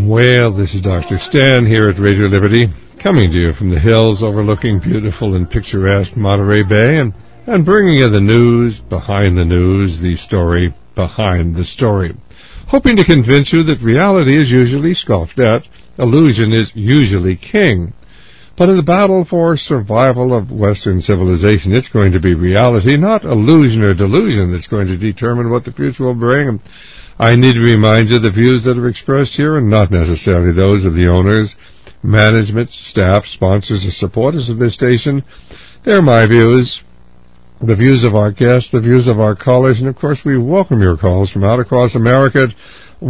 Well, this is Dr. Stan here at Radio Liberty, coming to you from the hills overlooking beautiful and picturesque Monterey Bay, and bringing you the news behind the news, the story behind the story. Hoping to convince you that reality is usually scoffed at, illusion is usually king. But in the battle for survival of Western civilization, it's going to be reality, not illusion or delusion, that's going to determine what the future will bring. I need to remind you the views that are expressed here are not necessarily those of the owners, management, staff, sponsors, or supporters of this station. They're my views, the views of our guests, the views of our callers, and of course we welcome your calls from out across America at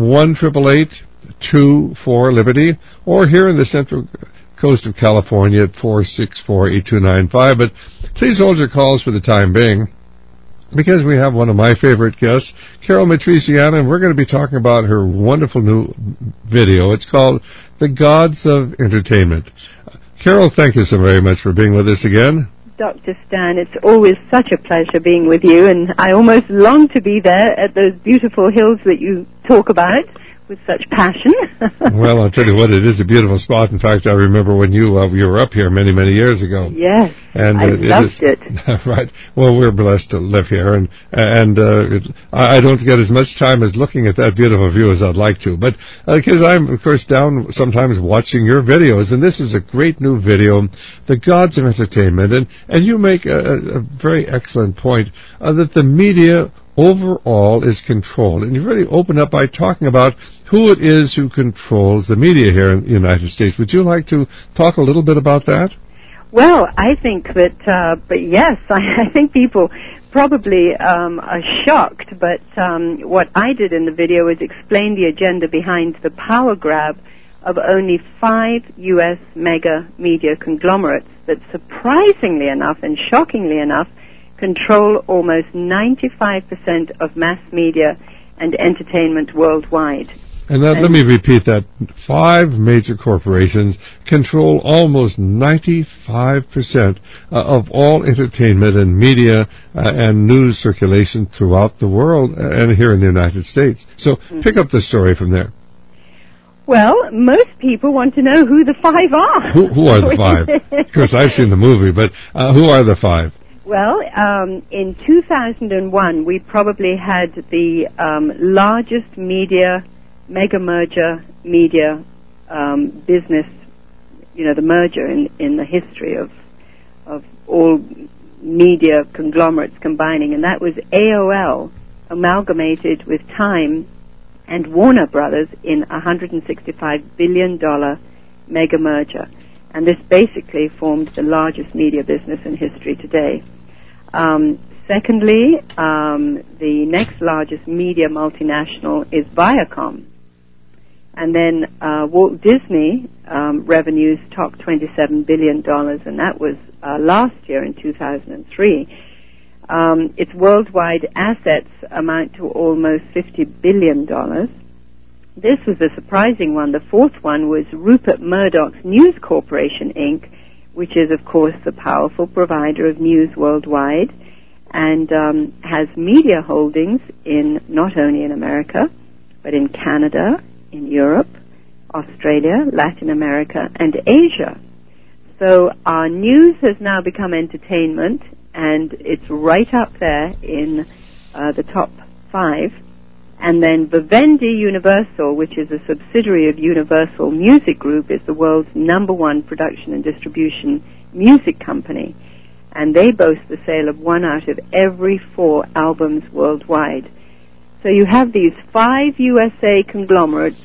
1-888-24-LIBERTY, or here in the Central Coast of California at 464-8295. But please hold your calls for the time being, because we have one of my favorite guests, Carol Matriciana, and we're going to be talking about her wonderful new video. It's called The Gods of Entertainment. Carol, thank you so very much for being with us again. Dr. Stan, it's always such a pleasure being with you, and I almost long to be there at those beautiful hills that you talk about with such passion. Well, I'll tell you what, it is a beautiful spot. In fact, I remember when you were up here many, many years ago. Yes, and I loved it. Right. Well, we're blessed to live here, and I don't get as much time as looking at that beautiful view as I'd like to. But because I'm, of course, down sometimes watching your videos, and this is a great new video, The Gods of Entertainment, and you make a very excellent point that the media overall is controlled. And you really open up by talking about who it is who controls the media here in the United States. Would you like to talk a little bit about that? Well, I think that, I think people probably are shocked, but what I did in the video is explain the agenda behind the power grab of only 5 U.S. mega media conglomerates that, surprisingly enough and shockingly enough, control almost 95% of mass media and entertainment worldwide. And let me repeat that. 5 major corporations control almost 95% of all entertainment and media and news circulation throughout the world and here in the United States. So pick up the story from there. Well, most people want to know who the 5 are. Who are the 5? Of course, I've seen the movie, but who are the 5? Well, in 2001, we probably had the largest mega merger media business, the merger in the history of all media conglomerates combining, and that was AOL amalgamated with Time and Warner Brothers in a $165 billion mega merger. And this basically formed the largest media business in history today. Secondly, the next largest media multinational is Viacom. And then Walt Disney revenues topped $27 billion, and that was last year in 2003. Its worldwide assets amount to almost $50 billion. This was a surprising one. The 4th one was Rupert Murdoch's News Corporation, Inc., which is, of course, the powerful provider of news worldwide and has media holdings in not only in America, but in Canada, in Europe, Australia, Latin America, and Asia. So our news has now become entertainment, and it's right up there in the top 5. And then Vivendi Universal, which is a subsidiary of Universal Music Group, is the world's #1 production and distribution music company. And they boast the sale of 1 out of every 4 albums worldwide. So you have these 5 USA conglomerates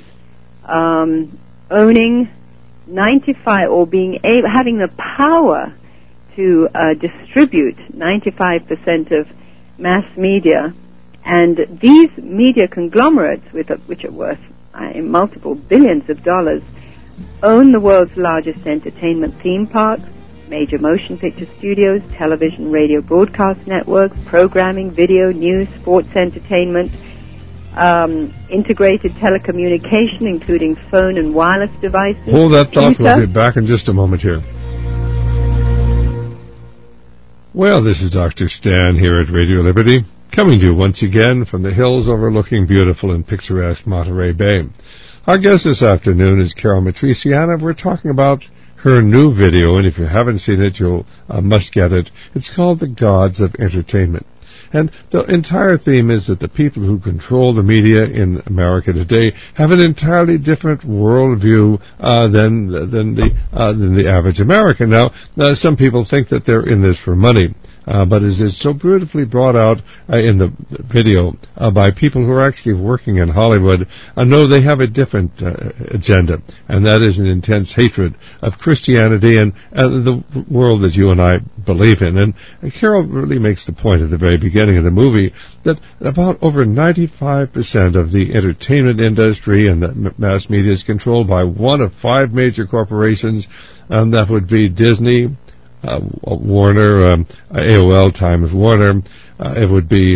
owning 95, or having the power to distribute 95% of mass media. And these media conglomerates, which are worth multiple billions of dollars, own the world's largest entertainment theme parks, major motion picture studios, television, radio broadcast networks, programming, video, news, sports entertainment, integrated telecommunication, including phone and wireless devices. Hold that thought. We'll be back in just a moment here. Well, this is Dr. Stan here at Radio Liberty, coming to you once again from the hills overlooking beautiful and picturesque Monterey Bay. Our guest this afternoon is Carol Matriciana. We're talking about her new video, and if you haven't seen it, you must get it. It's called The Gods of Entertainment. And the entire theme is that the people who control the media in America today have an entirely different worldview than the average American. Now, some people think that they're in this for money. But as is so beautifully brought out in the video by people who are actually working in Hollywood, know they have a different agenda, and that is an intense hatred of Christianity and the world that you and I believe in. And Carol really makes the point at the very beginning of the movie that about over 95% of the entertainment industry and the mass media is controlled by one of 5 major corporations, and that would be Disney, Warner, AOL, Times Warner, it would be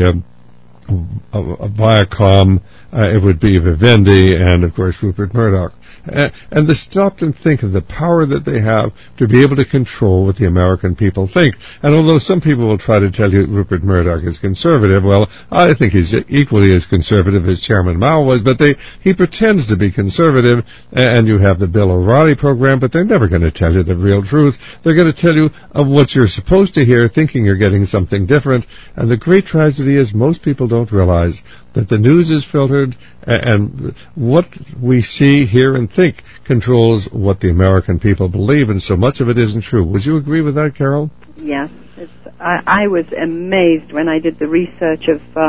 Viacom, it would be Vivendi, and of course Rupert Murdoch. And to stop and think of the power that they have to be able to control what the American people think. And although some people will try to tell you Rupert Murdoch is conservative, well, I think he's equally as conservative as Chairman Mao was, but he pretends to be conservative, and you have the Bill O'Reilly program, but they're never going to tell you the real truth. They're going to tell you what you're supposed to hear, thinking you're getting something different. And the great tragedy is most people don't realize that the news is filtered, and what we see, hear, and think controls what the American people believe, and so much of it isn't true. Would you agree with that, Carol? Yes. I was amazed when I did the research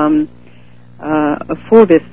for this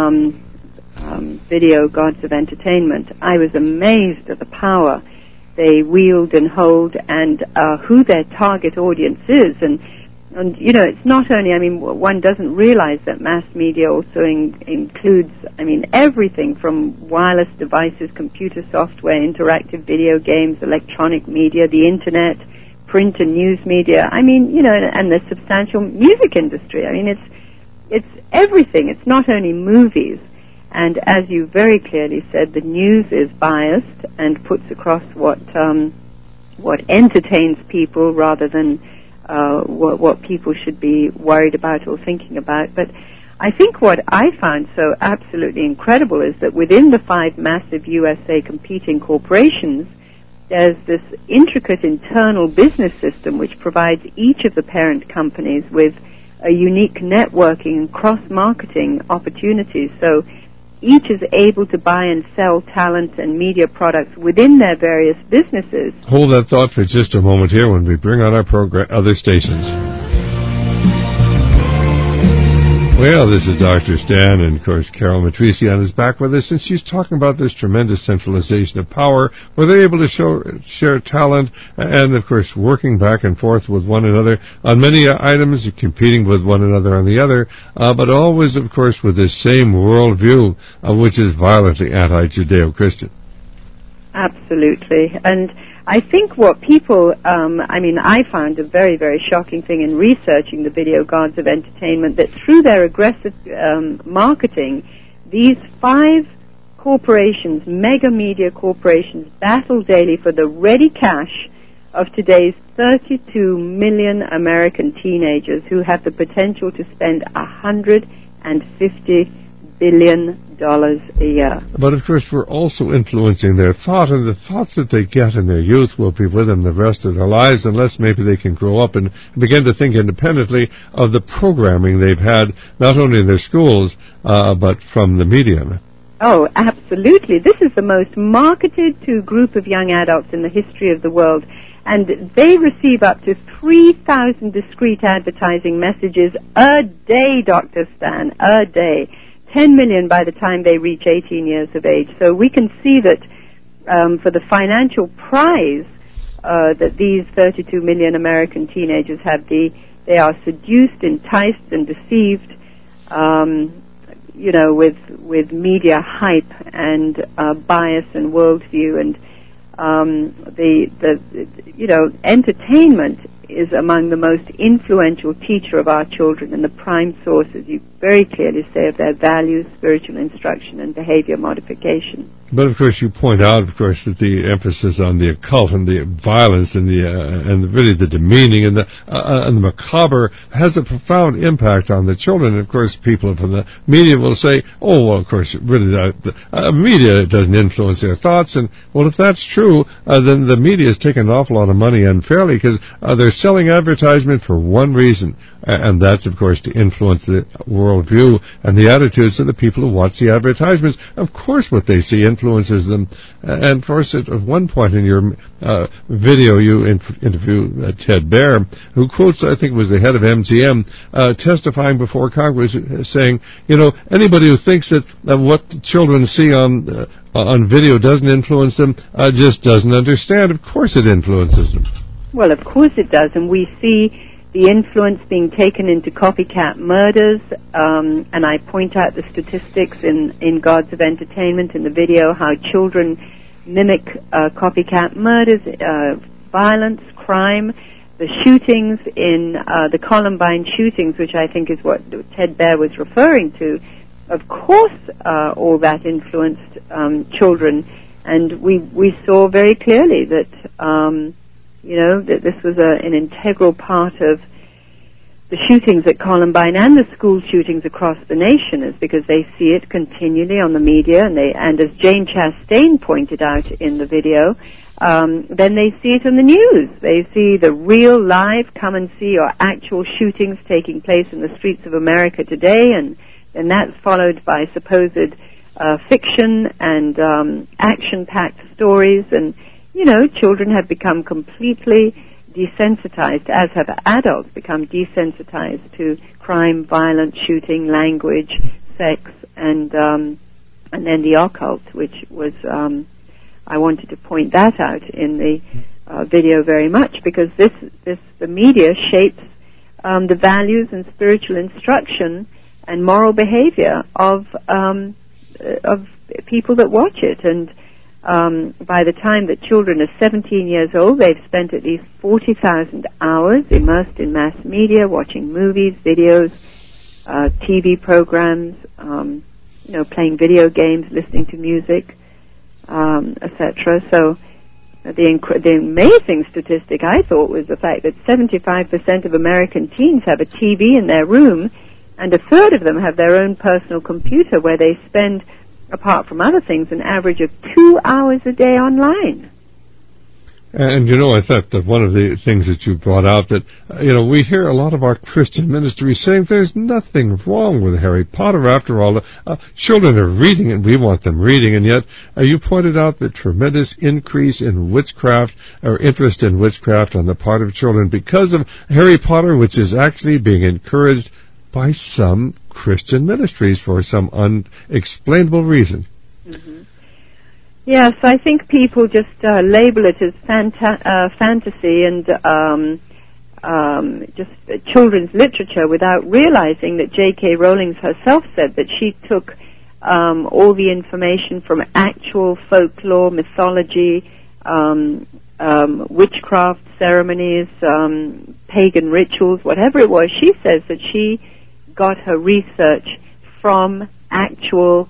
video, Gods of Entertainment. I was amazed at the power they wield and hold, and who their target audience is. And, you know, it's not only, I mean, one doesn't realize that mass media also includes, I mean, everything from wireless devices, computer software, interactive video games, electronic media, the Internet, print and news media. I mean, you know, and the substantial music industry. I mean, it's everything. It's not only movies. And as you very clearly said, the news is biased and puts across what entertains people rather than what people should be worried about or thinking about. But I think what I found so absolutely incredible is that within the 5 massive USA competing corporations, there's this intricate internal business system which provides each of the parent companies with a unique networking and cross-marketing opportunities. So each is able to buy and sell talent and media products within their various businesses. Hold that thought for just a moment here when we bring on our program, other stations. Well, this is Dr. Stan, and of course Carol Matriciana is back with us, and she's talking about this tremendous centralization of power, where they're able to share talent, and of course working back and forth with one another on many items, competing with one another on the other, but always, of course, with this same worldview, which is violently anti-Judeo-Christian. Absolutely. And I think what people, I found a very, very shocking thing in researching the video Gods of Entertainment, that through their aggressive marketing, these 5 corporations, mega media corporations, battle daily for the ready cash of today's 32 million American teenagers who have the potential to spend $150 billion a year. But of course we're also influencing their thought, and the thoughts that they get in their youth will be with them the rest of their lives, unless maybe they can grow up and begin to think independently of the programming they've had, not only in their schools, but from the media. Oh, absolutely. This is the most marketed to group of young adults in the history of the world, and they receive up to 3,000 discrete advertising messages a day, Dr. Stan, a day. 10 million by the time they reach 18 years of age. So we can see that for the financial prize that these 32 million American teenagers have, they are seduced, enticed, and deceived, with media hype and bias and worldview, and entertainment is among the most influential teacher of our children and the prime source, as you very clearly say, of their values, spiritual instruction, and behavior modification. But of course, you point out, of course, that the emphasis on the occult and the violence and really the demeaning and the macabre has a profound impact on the children. And of course, people from the media will say, "Oh, well, of course, really, the media doesn't influence their thoughts." And well, if that's true, then the media is taking an awful lot of money unfairly because they're selling advertisement for one reason, and that's, of course, to influence the worldview and the attitudes of the people who watch the advertisements. Of course, what they see influences them. And of course, at one point in your video, you interview Ted Baer, who quotes, I think it was the head of MGM, testifying before Congress, saying, anybody who thinks that what children see on video doesn't influence them just doesn't understand. Of course it influences them. Well, of course it does, and we see the influence being taken into copycat murders, and I point out the statistics in Gods of Entertainment in the video, how children mimic copycat murders, violence, crime, the shootings in the Columbine shootings, which I think is what Ted Baer was referring to. Of course, all that influenced children, and we saw very clearly that that this was an integral part of the shootings at Columbine and the school shootings across the nation, is because they see it continually on the media, and as Jane Chastain pointed out in the video, then they see it in the news. They see the real live come and see or actual shootings taking place in the streets of America today, and that's followed by supposed fiction and action-packed stories, and children have become completely desensitized, as have adults become desensitized to crime, violence, shooting, language, sex, and then the occult, which was I wanted to point that out in the video very much, because the media shapes the values and spiritual instruction and moral behavior of people that watch it. And by the time that children are 17 years old, they've spent at least 40,000 hours immersed in mass media, watching movies, videos, TV programs, playing video games, listening to music, etc. So the amazing statistic, I thought, was the fact that 75% of American teens have a TV in their room, and a third of them have their own personal computer where they spend, apart from other things, an average of 2 hours a day online. And, I thought that one of the things that you brought out that, we hear a lot of our Christian ministry saying there's nothing wrong with Harry Potter. After all, children are reading and we want them reading, and yet you pointed out the tremendous increase in witchcraft or interest in witchcraft on the part of children because of Harry Potter, which is actually being encouraged by some Christian ministries for some unexplainable reason. Mm-hmm. Yes, I think people just label it as fantasy and just children's literature without realizing that J.K. Rowling herself said that she took all the information from actual folklore, mythology, witchcraft ceremonies, pagan rituals, whatever it was. She says that she got her research from actual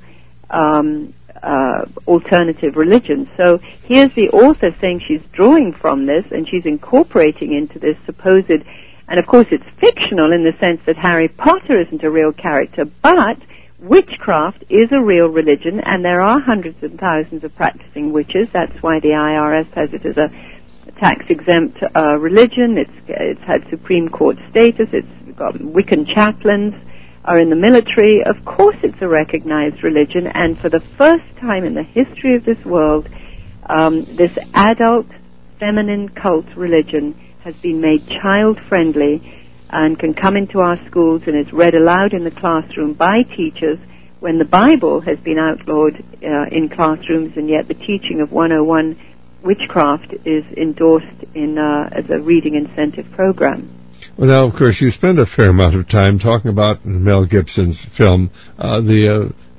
alternative religions. So here's the author saying she's drawing from this and she's incorporating into this supposed, and of course it's fictional in the sense that Harry Potter isn't a real character, but witchcraft is a real religion, and there are hundreds and thousands of practicing witches. That's why the IRS has it as a tax-exempt religion. It's had Supreme Court status. It's got Wiccan chaplains are in the military. Of course it's a recognized religion, and for the first time in the history of this world, this adult feminine cult religion has been made child-friendly and can come into our schools and is read aloud in the classroom by teachers, when the Bible has been outlawed in classrooms, and yet the teaching of 101 witchcraft is endorsed as a reading incentive program. Well, now, of course, you spend a fair amount of time talking about Mel Gibson's film, the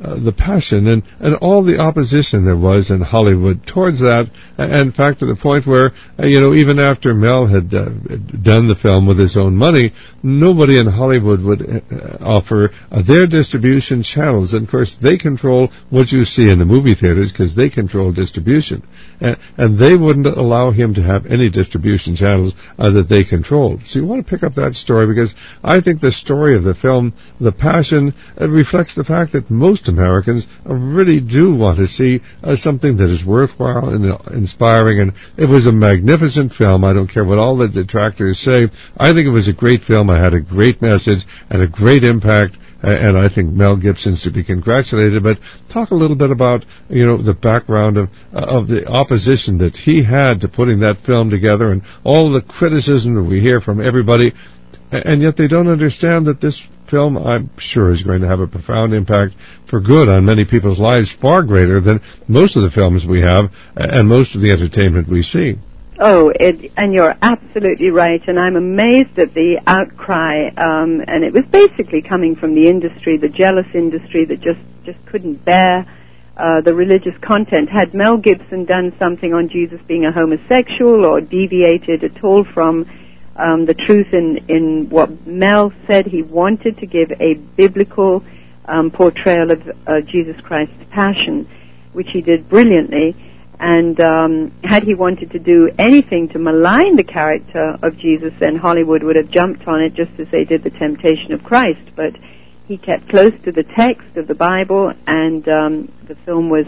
the passion and all the opposition there was in Hollywood towards that, and in fact to the point where, even after Mel had done the film with his own money, nobody in Hollywood would offer their distribution channels. And of course, they control what you see in the movie theaters because they control distribution. And they wouldn't allow him to have any distribution channels that they controlled. So you want to pick up that story because I think the story of the film, The Passion, reflects the fact that most Americans really do want to see something that is worthwhile and inspiring. And it was a magnificent film. I don't care what all the detractors say. I think it was a great film. I had a great message and a great impact. And I think Mel Gibson should be congratulated. But talk a little bit about, the background of the opposition that he had to putting that film together and all the criticism that we hear from everybody. And yet they don't understand that this film, I'm sure, is going to have a profound impact for good on many people's lives, far greater than most of the films we have and most of the entertainment we see. Oh, and you're absolutely right, and I'm amazed at the outcry, and it was basically coming from the industry, the jealous industry that just couldn't bear the religious content. Had Mel Gibson done something on Jesus being a homosexual or deviated at all from the truth in what Mel said, he wanted to give a biblical portrayal of Jesus Christ's passion, which he did brilliantly. And had he wanted to do anything to malign the character of Jesus, then Hollywood would have jumped on it just as they did the Temptation of Christ. But he kept close to the text of the Bible, and the film was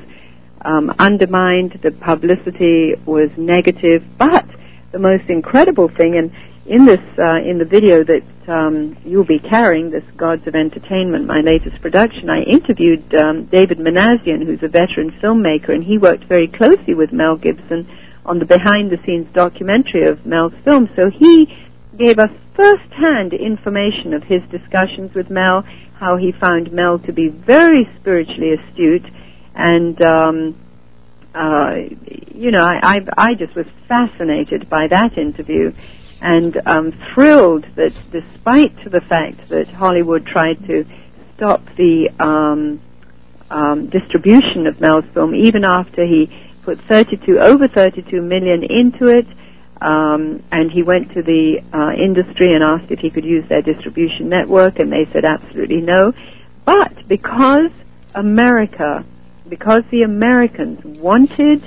undermined. The publicity was negative. But the most incredible thing, and in the video that you'll be carrying, this Gods of Entertainment, my latest production, I interviewed David Manassian, who's a veteran filmmaker, and he worked very closely with Mel Gibson on the behind-the-scenes documentary of Mel's film. So he gave us first-hand information of his discussions with Mel, how he found Mel to be very spiritually astute, and I just was fascinated by that interview. And thrilled that despite the fact that Hollywood tried to stop the distribution of Mel's film, even after he put over 32 million into it, and he went to the industry and asked if he could use their distribution network, and they said absolutely no. But because the Americans wanted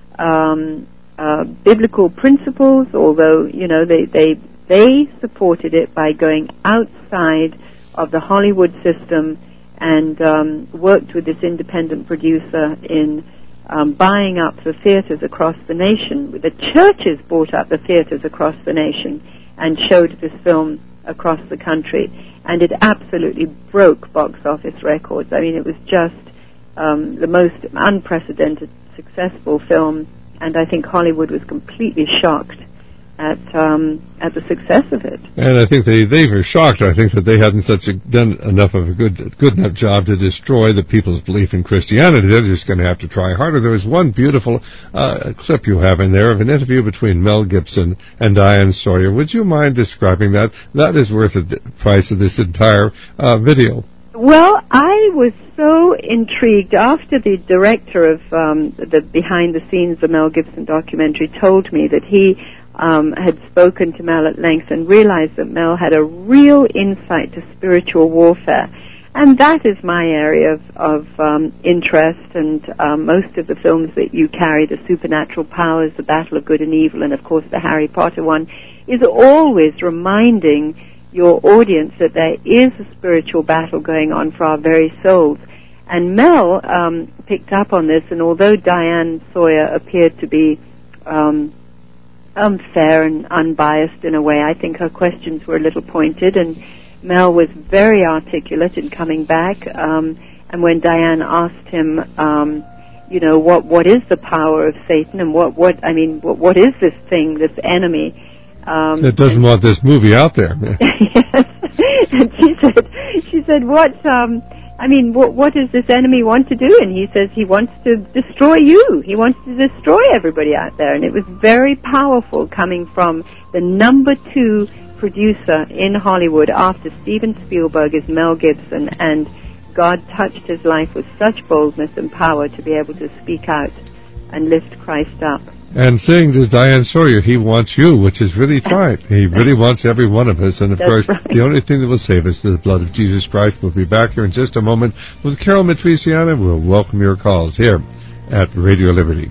biblical principles, although they supported it by going outside of the Hollywood system and worked with this independent producer in buying up the theaters across the nation. The churches bought up the theaters across the nation and showed this film across the country, and it absolutely broke box office records. I mean, it was just the most unprecedented successful film. And I think Hollywood was completely shocked at the success of it. And I think they were shocked. I think that they hadn't done enough of a good enough job to destroy the people's belief in Christianity. They're just going to have to try harder. There was one beautiful clip you have in there of an interview between Mel Gibson and Diane Sawyer. Would you mind describing that? That is worth the price of this entire video. Well, I was so intrigued after the director of the behind-the-scenes, the Mel Gibson documentary, told me that he had spoken to Mel at length and realized that Mel had a real insight to spiritual warfare. And that is my area of interest, and most of the films that you carry, the supernatural powers, the Battle of Good and Evil, and of course the Harry Potter one, is always reminding your audience that there is a spiritual battle going on for our very souls. And Mel picked up on this, and although Diane Sawyer appeared to be fair and unbiased in a way, I think her questions were a little pointed, and Mel was very articulate in coming back. And when Diane asked him, what is the power of Satan, and what is this thing, this enemy? That doesn't want this movie out there. Yes. And she said, what does this enemy want to do? And he says he wants to destroy you. He wants to destroy everybody out there. And it was very powerful coming from the number 2 producer in Hollywood after Steven Spielberg is Mel Gibson. And God touched his life with such boldness and power to be able to speak out and lift Christ up. And saying to Diane Sawyer, he wants you, which is really tight. He really wants every one of us. And, of course, right. The only thing that will save us is the blood of Jesus Christ. We'll be back here in just a moment with Carol Matriciana. We'll welcome your calls here at Radio Liberty.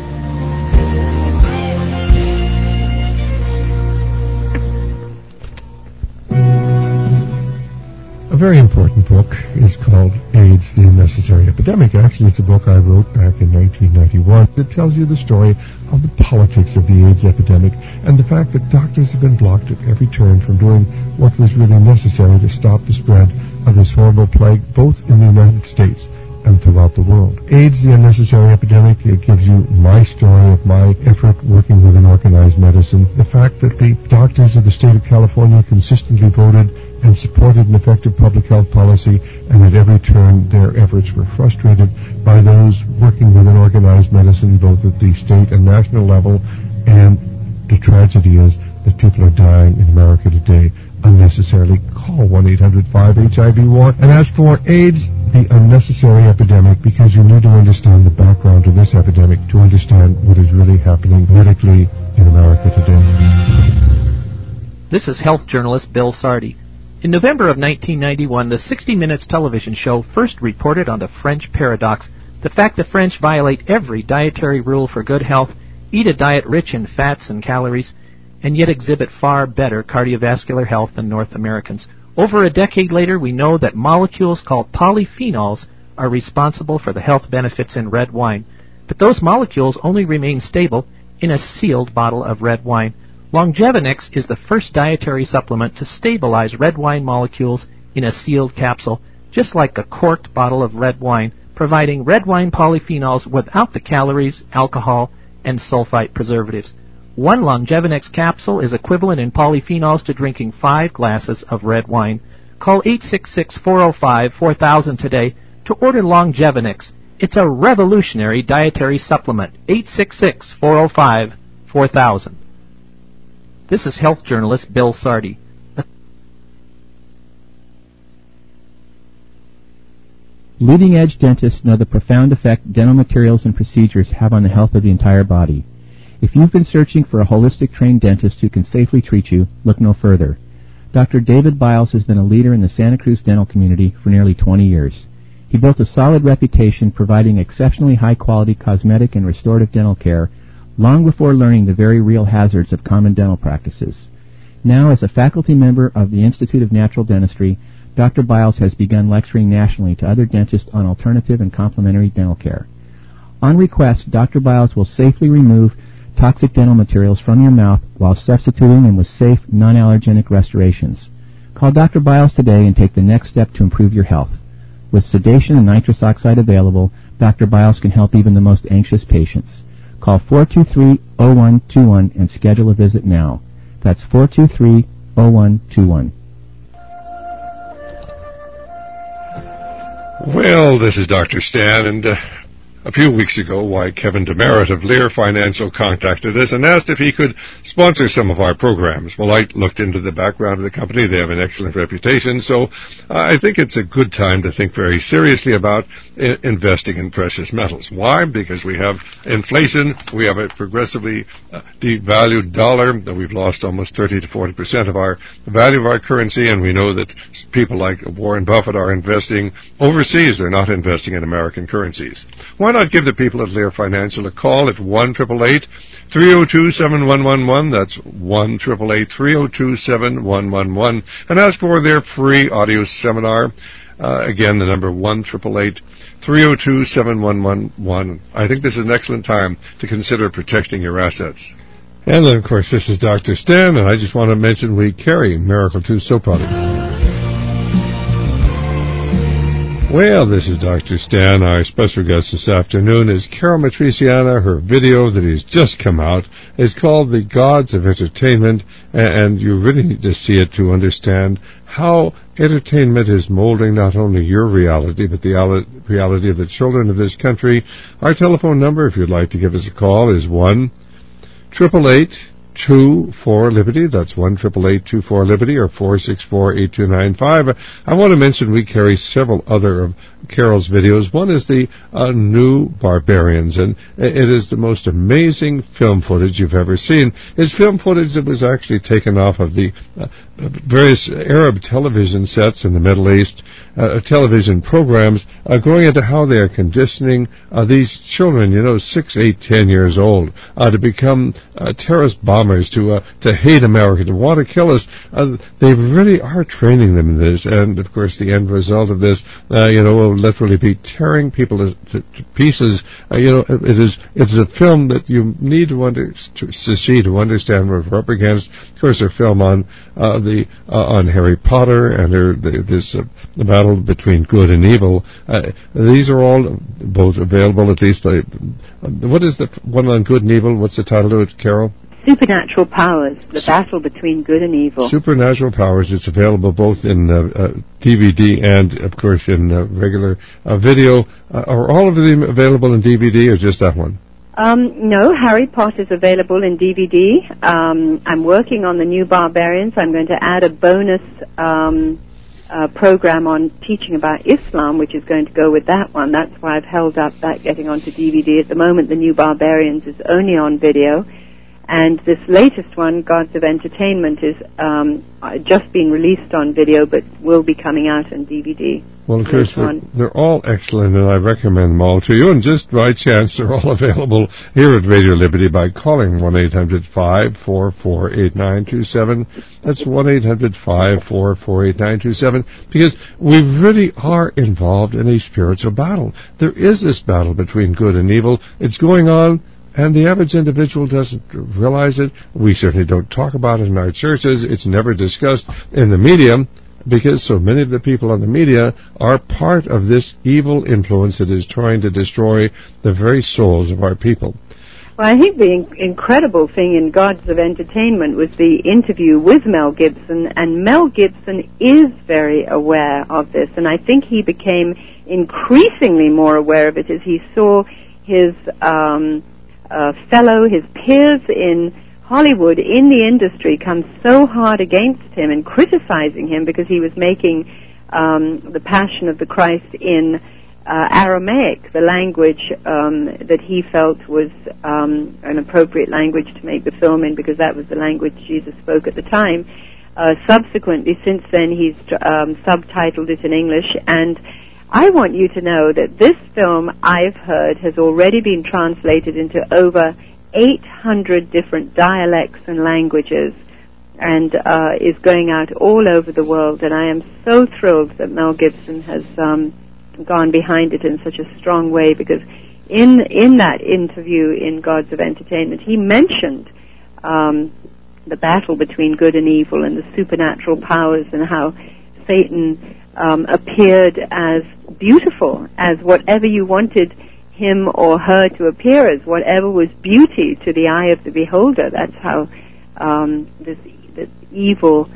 A very important book is called AIDS, the Unnecessary Epidemic. Actually, it's a book I wrote back in 1991. It tells you the story of the politics of the AIDS epidemic and the fact that doctors have been blocked at every turn from doing what was really necessary to stop the spread of this horrible plague, both in the United States and throughout the world. AIDS, the Unnecessary Epidemic, it gives you my story of my effort working with an organized medicine. The fact that the doctors of the state of California consistently voted and supported an effective public health policy, and at every turn their efforts were frustrated by those working with an organized medicine, both at the state and national level. And the tragedy is that people are dying in America today unnecessarily. Call 1-800-5-HIV-WAR and ask for AIDS, the Unnecessary Epidemic, because you need to understand the background of this epidemic to understand what is really happening medically in America today. This is health journalist Bill Sardi. In November of 1991, the 60 Minutes television show first reported on the French paradox, the fact the French violate every dietary rule for good health, eat a diet rich in fats and calories, and yet exhibit far better cardiovascular health than North Americans. Over a decade later, we know that molecules called polyphenols are responsible for the health benefits in red wine, but those molecules only remain stable in a sealed bottle of red wine. Longevinex is the first dietary supplement to stabilize red wine molecules in a sealed capsule, just like a corked bottle of red wine, providing red wine polyphenols without the calories, alcohol, and sulfite preservatives. One Longevinex capsule is equivalent in polyphenols to drinking 5 glasses of red wine. Call 866-405-4000 today to order Longevinex. It's a revolutionary dietary supplement. 866-405-4000. This is health journalist Bill Sardi. Leading-edge dentists know the profound effect dental materials and procedures have on the health of the entire body. If you've been searching for a holistic trained dentist who can safely treat you, look no further. Dr. David Biles has been a leader in the Santa Cruz dental community for nearly 20 years. He built a solid reputation providing exceptionally high-quality cosmetic and restorative dental care long before learning the very real hazards of common dental practices. Now, as a faculty member of the Institute of Natural Dentistry, Dr. Biles has begun lecturing nationally to other dentists on alternative and complementary dental care. On request, Dr. Biles will safely remove toxic dental materials from your mouth while substituting them with safe, non-allergenic restorations. Call Dr. Biles today and take the next step to improve your health. With sedation and nitrous oxide available, Dr. Biles can help even the most anxious patients. Call 423-0121 and schedule a visit now. That's 423-0121. Well, this is Dr. Stan, and a few weeks ago, Kevin Demerit of Lear Financial contacted us and asked if he could sponsor some of our programs. Well, I looked into the background of the company. They have an excellent reputation, so I think it's a good time to think very seriously about investing in precious metals. Why? Because we have inflation, we have a progressively devalued dollar, that we've lost almost 30 to 40% of the value of our currency, and we know that people like Warren Buffett are investing overseas. They're not investing in American currencies. Why not give the people at Lear Financial a call at 1-888-302-7111. That's 1-888-302-7111. And ask for their free audio seminar. Again, the number 1-888-302-7111. I think this is an excellent time to consider protecting your assets. And then, of course, this is Dr. Stan, and I just want to mention we carry Miracle 2 soap products. Well, this is Dr. Stan. Our special guest this afternoon is Carol Matriciana. Her video that has just come out is called The Gods of Entertainment, and you really need to see it to understand how entertainment is molding not only your reality, but the reality of the children of this country. Our telephone number, if you'd like to give us a call, is 1-888 1-888-24-LIBERTY. That's 1-888-24-LIBERTY or 464-8295. I want to mention we carry several other of Carol's videos. One is the New Barbarians, and it is the most amazing film footage you've ever seen. It's film footage that was actually taken off of the various Arab television sets in the Middle East, television programs, going into how they are conditioning these children, 6, 8, 10 years old, to become terrorist bombers, to hate America, to want to kill us. They really are training them in this, and of course the end result of this, will literally be tearing people to pieces. It's a film that you need to see to understand what we're up against. Of course, a film on Harry Potter and the battle between good and evil. These are all both available, at least. What is the one on good and evil? What's the title of it, Carol? Supernatural Powers, the battle between good and evil. Supernatural Powers. It's available both in DVD and, of course, in regular video. Are all of them available in DVD or just that one? No, Harry Potter is available in DVD. I'm working on the New Barbarians. I'm going to add a bonus program on teaching about Islam, which is going to go with that one. That's why I've held up that getting onto DVD. At the moment, the New Barbarians is only on video. And this latest one, Gods of Entertainment, is just being released on video, but will be coming out on DVD. Well, of course, they're all excellent, and I recommend them all to you. And just by chance, they're all available here at Radio Liberty by calling 1-800-544-8927. That's 1-800-544-8927, because we really are involved in a spiritual battle. There is this battle between good and evil. It's going on, and the average individual doesn't realize it. We certainly don't talk about it in our churches. It's never discussed in the media, because so many of the people on the media are part of this evil influence that is trying to destroy the very souls of our people. Well, I think the incredible thing in Gods of Entertainment was the interview with Mel Gibson, and Mel Gibson is very aware of this, and I think he became increasingly more aware of it as he saw his his peers in Hollywood, in the industry, come so hard against him and criticizing him because he was making the Passion of the Christ in Aramaic, the language that he felt was an appropriate language to make the film in, because that was the language Jesus spoke at the time. Subsequently, since then, he's subtitled it in English, and I want you to know that this film, I've heard, has already been translated into over 800 different dialects and languages, and is going out all over the world. And I am so thrilled that Mel Gibson has gone behind it in such a strong way, because in that interview in Gods of Entertainment, he mentioned the battle between good and evil and the supernatural powers, and how Satan appeared as beautiful as whatever you wanted him or her to appear as, whatever was beauty to the eye of the beholder. That's how this evil,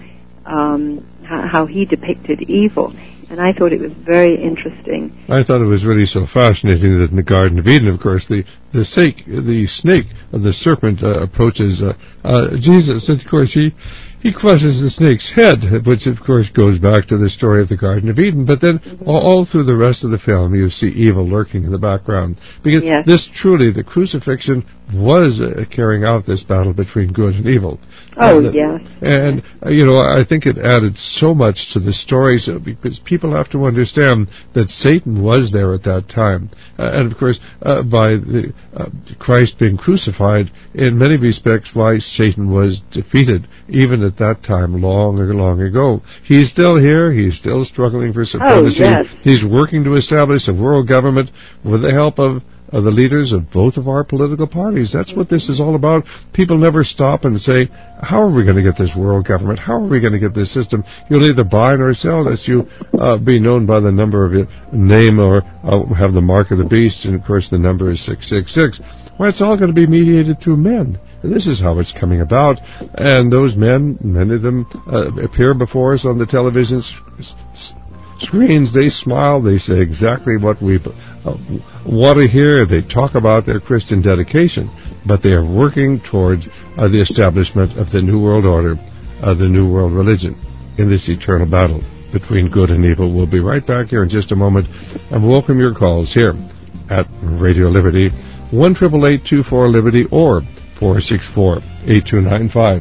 how he depicted evil. And I thought it was very interesting. I thought it was really so fascinating that in the Garden of Eden, of course, the snake, the serpent approaches Jesus, and of course he crushes the snake's head, which of course goes back to the story of the Garden of Eden. But then all through the rest of the film, you see evil lurking in the background. Because this truly, the crucifixion was carrying out this battle between good and evil. Oh, yes. And, I think it added so much to the story, because people have to understand that Satan was there at that time. And, of course, by Christ being crucified, in many respects, why Satan was defeated, even at that time, long ago. He's still here. He's still struggling for supremacy. Oh, yes. He's working to establish a world government with the help of the leaders of both of our political parties. That's what this is all about. People never stop and say, how are we going to get this world government? How are we going to get this system? You'll either buy or sell unless you be known by the number of your name or have the mark of the beast, and of course the number is 666. Well, it's all going to be mediated through men. And this is how it's coming about. And those men, many of them appear before us on the television screens. They smile. They say exactly what we want to hear. They talk about their Christian dedication. but they are working towards the establishment of the New World Order, the New World Religion, in this eternal battle between good and evil. We'll be right back here in just a moment, and welcome your calls here at Radio Liberty, 1-888-24-LIBERTY or 464-8295.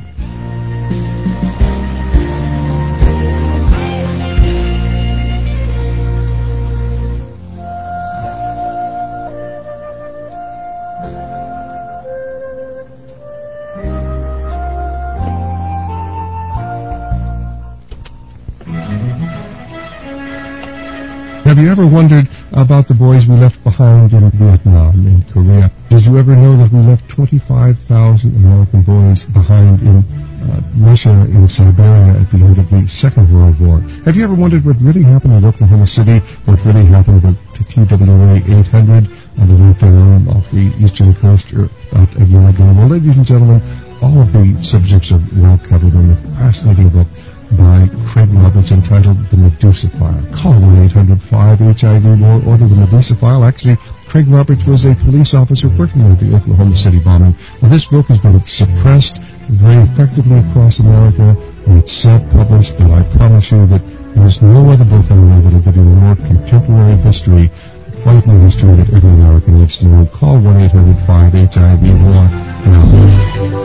Have you ever wondered about the boys we left behind in Vietnam and Korea? Did you ever know that we left 25,000 American boys behind in Russia, in Siberia at the end of the Second World War? Have you ever wondered what really happened in Oklahoma City, what really happened with the TWA 800 and the went down off the eastern coast about a year ago? Well, ladies and gentlemen, all of the subjects are well covered in a fascinating book by Craig Roberts entitled The Medusa File. Call 1-800-5-HIV-WAR, order The Medusa File. Actually, Craig Roberts was a police officer working on the Oklahoma City bombing. Well, this book has been suppressed very effectively across America, and it's self-published, but I promise you that there's no other book on there that will give you more contemporary history, frightening history that every American needs to know. Call 1-800-5-HIV-WAR now.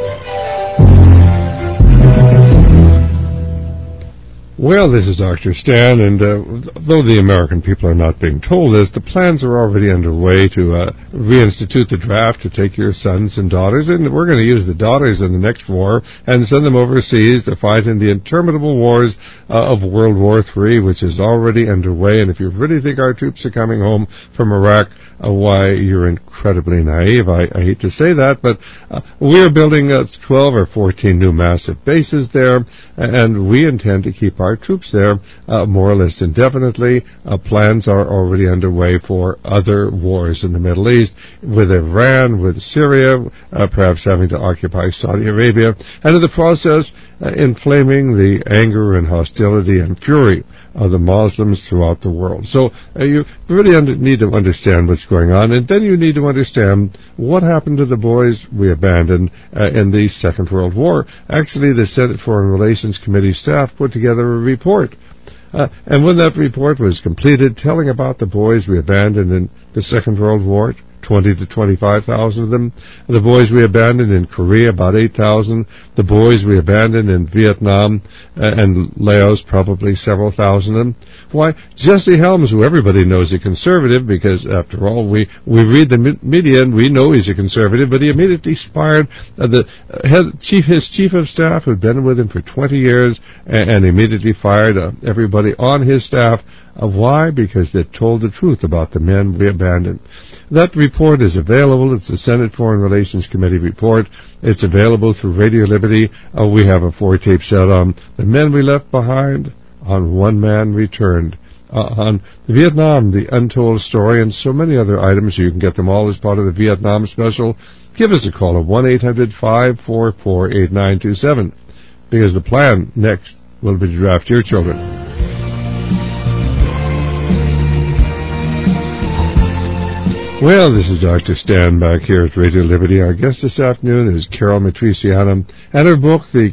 Well, this is Dr. Stan, and though the American people are not being told this, the plans are already underway to reinstitute the draft to take your sons and daughters, and we're going to use the daughters in the next war and send them overseas to fight in the interminable wars of World War III, which is already underway. And if you really think our troops are coming home from Iraq, why, you're incredibly naive. I hate to say that, but we are building 12 or 14 new massive bases there, and we intend to keep our troops there more or less indefinitely. Plans are already underway for other wars in the Middle East, with Iran, with Syria, perhaps having to occupy Saudi Arabia, and in the process inflaming the anger and hostility and fury of the Muslims throughout the world. So you really need to understand what's going on, and then you need to understand what happened to the boys we abandoned in the Second World War. Actually, the Senate Foreign Relations Committee staff put together a report, and when that report was completed, telling about the boys we abandoned in the Second World War, 20 to 25,000 of them. The boys we abandoned in Korea, about 8,000. The boys we abandoned in Vietnam and Laos, probably several thousand of them. Why, Jesse Helms, who everybody knows is a conservative, because after all, we read the media and we know he's a conservative, but he immediately fired his chief of staff, who'd been with him for 20 years, and immediately fired everybody on his staff. Why? Because they told the truth about the men we abandoned. That report is available. It's the Senate Foreign Relations Committee report. It's available through Radio Liberty. We have a 4-tape set on the men we left behind, on One Man Returned, on Vietnam, the untold story, and so many other items. You can get them all as part of the Vietnam special. Give us a call at 1-800-544-8927, because the plan next will be to draft your children. Well, this is Dr. Stan back here at Radio Liberty. Our guest this afternoon is Carol Matriciana, and her book, her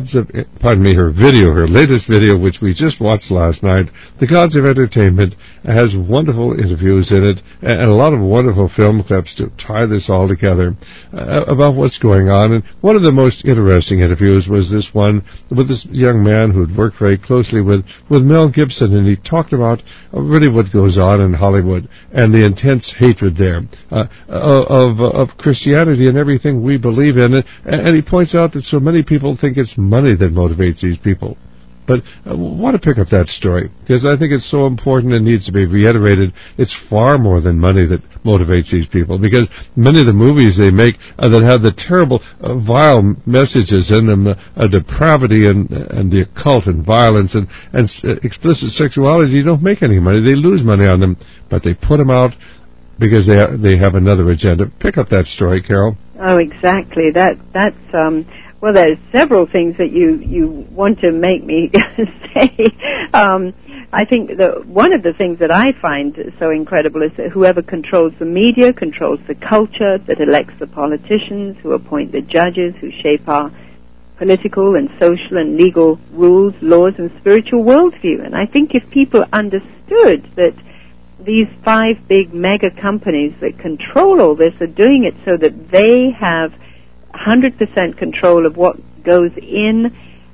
latest video, which we just watched last night, The Gods of Entertainment, has wonderful interviews in it, and a lot of wonderful film clips to tie this all together about what's going on. And one of the most interesting interviews was this one with this young man who'd worked very closely with Mel Gibson, and he talked about really what goes on in Hollywood and the intense hatred there of Christianity and everything we believe in. And he points out that so many people think it's money that motivates these people. But I want to pick up that story, because I think it's so important and needs to be reiterated. It's far more than money that motivates these people, because many of the movies they make that have the terrible, vile messages in them, depravity and the occult and violence and explicit sexuality, don't make any money. They lose money on them, but they put them out because they have another agenda. Pick up that story, Carol. Oh, exactly. That's well, there's several things that you want to make me say. I think that one of the things that I find so incredible is that whoever controls the media controls the culture, that elects the politicians, who appoint the judges, who shape our political and social and legal rules, laws, and spiritual worldview. And I think if people understood that these 5 big mega companies that control all this are doing it so that they have 100% control of what goes in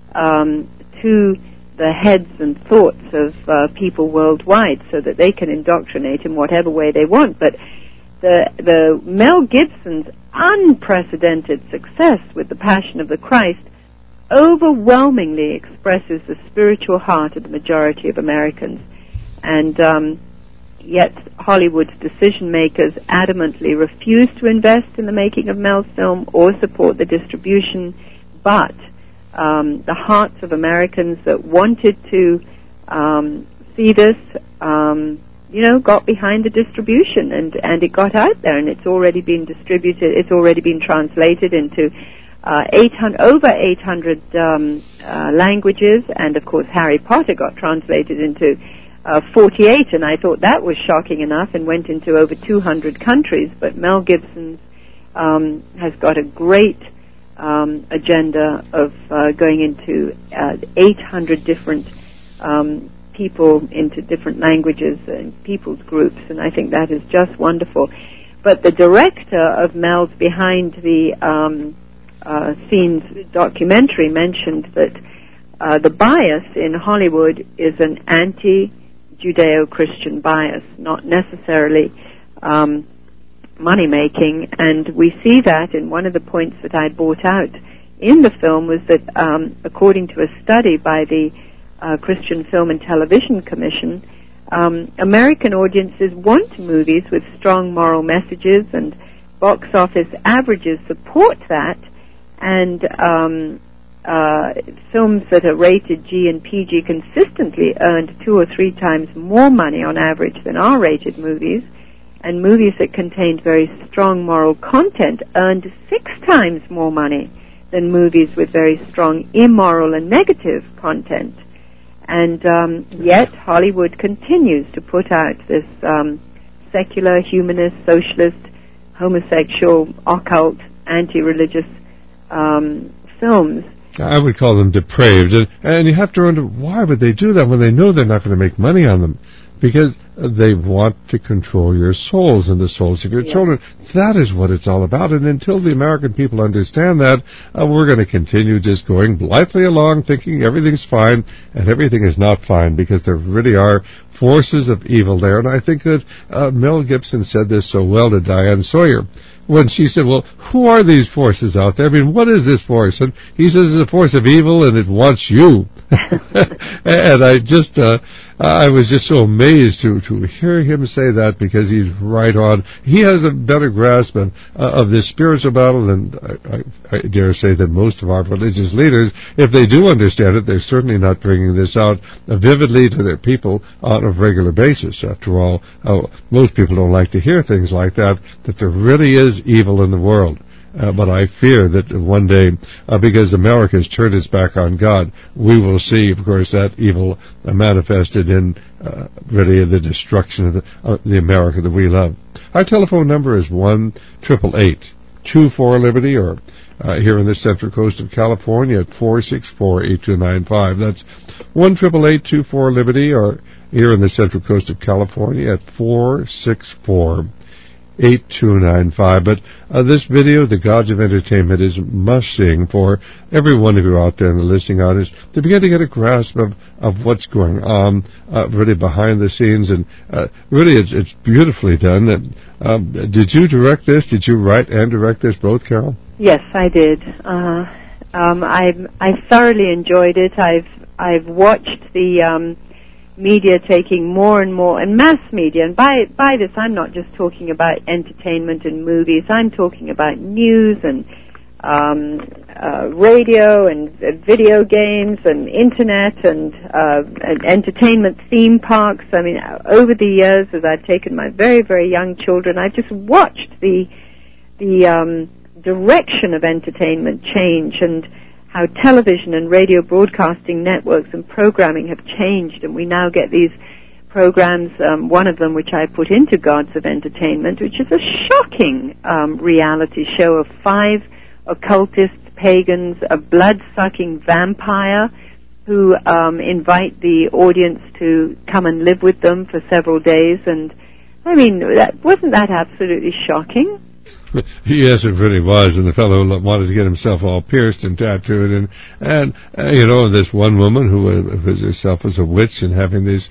to the heads and thoughts of people worldwide, so that they can indoctrinate in whatever way they want. But the Mel Gibson's unprecedented success with The Passion of the Christ overwhelmingly expresses the spiritual heart of the majority of Americans. And yet Hollywood's decision makers adamantly refuse to invest in the making of Mel's film or support the distribution, but the hearts of Americans that wanted to see this, got behind the distribution, and it got out there, and it's already been distributed. It's already been translated into over 800 languages, and of course Harry Potter got translated into 48, and I thought that was shocking enough, and went into over 200 countries. But Mel Gibson has got a great agenda of going into 800 different people, into different languages and people's groups, and I think that is just wonderful. But the director of Mel's Behind the Scenes documentary mentioned that the bias in Hollywood is an anti-Judeo-Christian bias, not necessarily money-making, and we see that in one of the points that I brought out in the film was that according to a study by the Christian Film and Television Commission, American audiences want movies with strong moral messages, and box office averages support that, and films that are rated G and PG consistently earned 2 or 3 times more money on average than R-rated movies, and movies that contained very strong moral content earned 6 times more money than movies with very strong immoral and negative content. And yet Hollywood continues to put out this secular, humanist, socialist, homosexual, occult, anti-religious films. I would call them depraved. And you have to wonder, why would they do that when they know they're not going to make money on them? Because they want to control your souls and the souls of your children. That is what it's all about. And until the American people understand that, we're going to continue just going blithely along thinking everything's fine, and everything is not fine, because there really are forces of evil there. And I think that Mel Gibson said this so well to Diane Sawyer when she said, well, who are these forces out there? I mean, what is this force? And he says it's a force of evil, and it wants you. And I was just so amazed to hear him say that, because he's right on. He has a better grasp of this spiritual battle than I dare say that most of our religious leaders. If they do understand it, they're certainly not bringing this out vividly to their people on a regular basis. After all, most people don't like to hear things like that there really is evil in the world. But I fear that one day, because America has turned its back on God, we will see, of course, that evil manifested in really the destruction of the America that we love. Our telephone number is 1-888-24-LIBERTY, or here in the Central Coast of California at 464-8295. That's 1-888-24-LIBERTY, or here in the Central Coast of California at 464-8295. But this video, The Gods of Entertainment, is must-seeing for every one of you out there in the listening audience to begin to get a grasp of what's going on really behind the scenes. And really it's beautifully done. Did you direct this? Did you write and direct this both, Carol? Yes, I did. I thoroughly enjoyed it. I've watched the media taking more and more, and mass media, and by this I'm not just talking about entertainment and movies, I'm talking about news and radio and video games and internet and entertainment theme parks. I mean, over the years, as I've taken my very, very young children, I've just watched the direction of entertainment change, and how television and radio broadcasting networks and programming have changed, and we now get these programs, one of them which I put into Gods of Entertainment, which is a shocking reality show of 5 occultist pagans, a blood-sucking vampire who invite the audience to come and live with them for several days. And, I mean, wasn't that absolutely shocking? Yes, it really was, and the fellow wanted to get himself all pierced and tattooed, and you know, this one woman who was herself as a witch and having these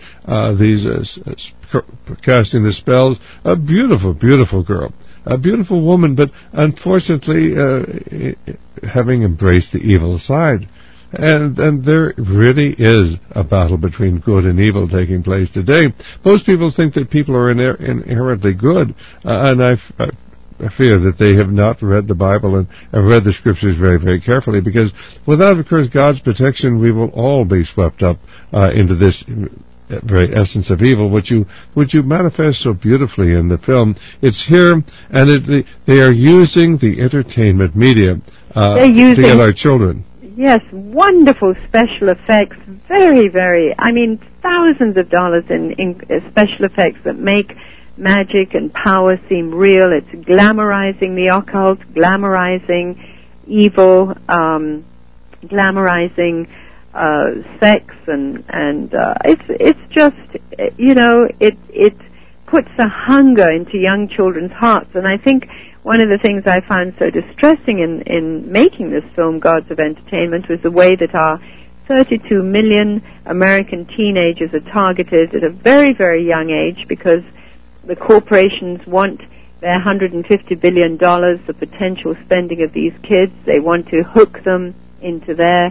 casting the spells, a beautiful, beautiful girl, a beautiful woman, but unfortunately having embraced the evil side. And there really is a battle between good and evil taking place today. Most people think that people are inherently good, and I fear that they have not read the Bible and have read the Scriptures very, very carefully, because without, of course, God's protection, we will all be swept up into this very essence of evil, which you manifest so beautifully in the film. It's here, and they are using the entertainment media to get our children. Yes, wonderful special effects, very, very, I mean, thousands of dollars in special effects that make magic and power seem real. It's glamorizing the occult, glamorizing evil, glamorizing sex, and it's just, you know, it puts a hunger into young children's hearts. And I think one of the things I found so distressing in making this film, Gods of Entertainment, was the way that our 32 million American teenagers are targeted at a very, very young age, because the corporations want their $150 billion, the potential spending of these kids. They want to hook them into their